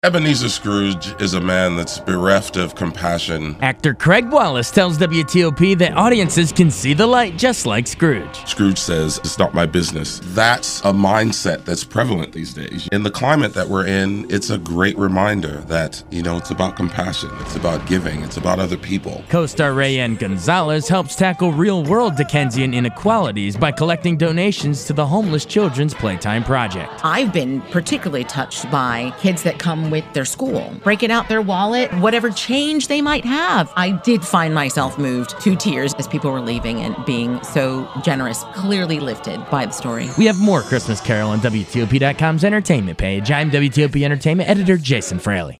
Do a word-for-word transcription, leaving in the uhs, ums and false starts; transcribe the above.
Ebenezer Scrooge is a man that's bereft of compassion. Actor Craig Wallace tells W T O P that audiences can see the light just like Scrooge. Scrooge says, "It's not my business." That's a mindset that's prevalent these days. In the climate that we're in, it's a great reminder that, you know, it's about compassion, it's about giving, it's about other people. Co-star Rayanne Gonzalez helps tackle real-world Dickensian inequalities by collecting donations to the Homeless Children's Playtime Project. I've been particularly touched by kids that come with their school, breaking out their wallet, whatever change they might have. I did find myself moved to tears as people were leaving and being so generous, clearly lifted by the story. We have more Christmas Carol on W T O P dot com's entertainment page. I'm W T O P Entertainment editor Jason Fraley.